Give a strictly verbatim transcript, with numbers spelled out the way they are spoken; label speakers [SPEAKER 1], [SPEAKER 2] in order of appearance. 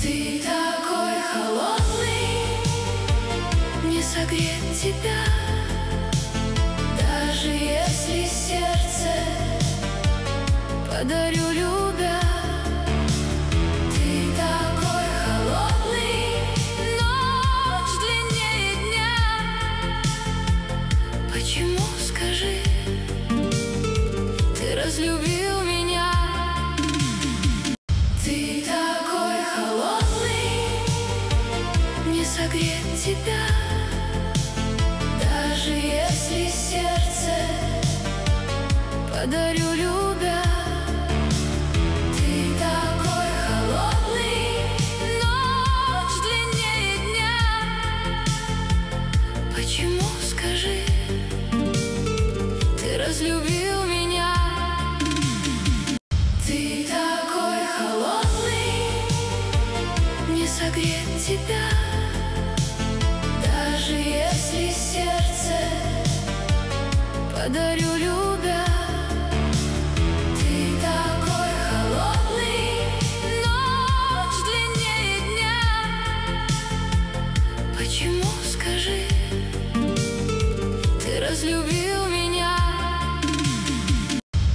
[SPEAKER 1] Ты такой холодный, не согреть тебя, даже если сердце подарю любя. Ты такой холодный, ночь длиннее дня. Почему, скажи, ты разлюбил меня? Ты такой холодный, не согреть тебя, даже если сердце подарю любя. Ты такой холодный, ночь длиннее дня. Почему, скажи, ты разлюбил меня? Ты такой холодный, не согреть тебя, даже если сердце подарю любовь.